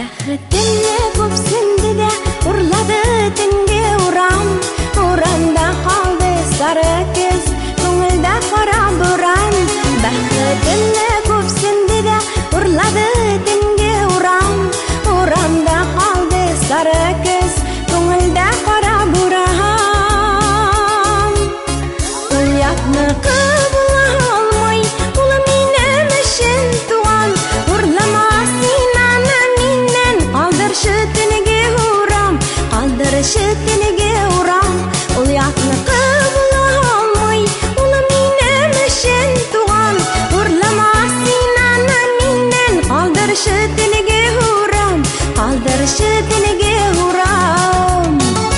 Бәхетімді көпсінді де ұрлады түнге ұрам. Ұранда қалды сары кез, көңілді қара бұран. Бәхетімді көпсінді де ұрлады түнге ұрам. Ұранда қалды сары кез, көңілді қара бұран. Ұятны қыбыла алмай, ұлы менің үшін туған. Ұрламасын аны менен, қалдыршы түніге ұрам. Қалдыршы түніге ұрам. Ұятны қыбыла алмай, ұлы менің үшін туған. Ұрламасын аны менен, қалдыршы түніге ұрам. Қалдыршы түніге ұрам.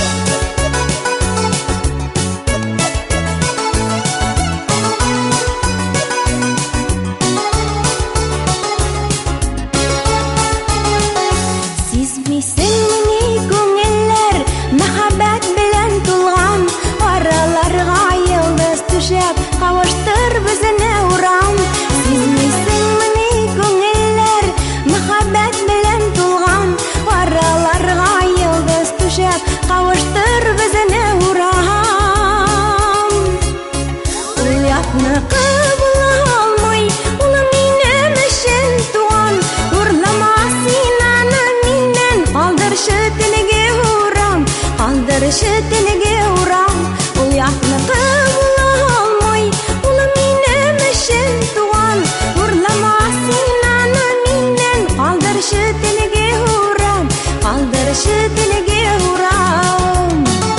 Сизмейсің міне көңіллер мәхәббәт белән тулган. Араларга йылдыз түшәп кавыштыр безне урам. Сизмейсің міне көңелләр мәхәббәт белән тулган. Араларга йылдыз түшәп кавыштыр безне урам. Уятны кабыла алмай, улы минем өчен туган. Урламасын аны миннән, калдыршы түніге урам. Калдыршы түніге урам. Уятны кабыла алмай, улы минем өчен туган. Урламасын аны миннән, калдыршы түніге урам. Калдыршы түніге урам.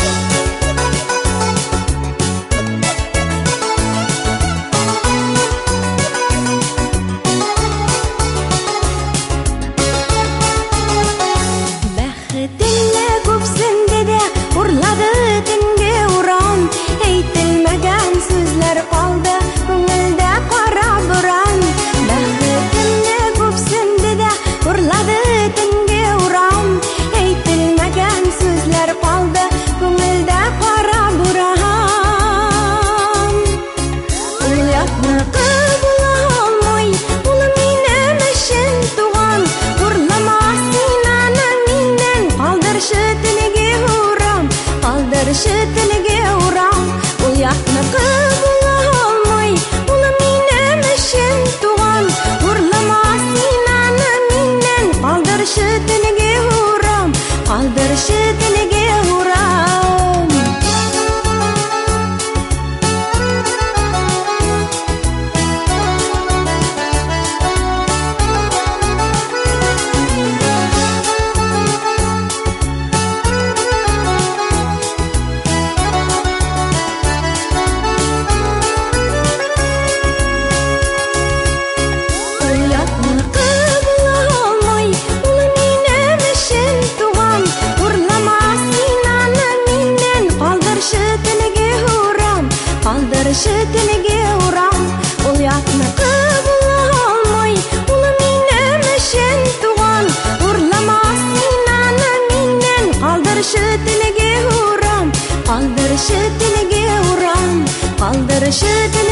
Бәхетімді көпсінді де ұрлады түнге ұрам. Әйтілмәгән сүзләр қалды көңілдә қара бұран. Бәхетімді көпсінді де ұрлады түнге ұрам. Әйтілмәгән сүзләр қалды көңілдә қара бұран. Уятны кабыла алмай, улы минем өчен туган. Урламасын аны миннән, калдыршы түніге урам. Калдыршы түніге урам. Уятны кабыла алмай, улы минем өчен туган. Урламасын аны миннән, калдыршы түніге урам. Калдыршы түніге урам. Уятны кабыла алмай, улы минем өчен туган. Урламасын аны миннән, калдыршы түніге урам. Калдыршы түніге урам. Уятны кабыла алмай, улы минем өчен туган. Урламасын аны миннән, калдыршы түніге урам. Калдыршы түніге урам. Калдыршы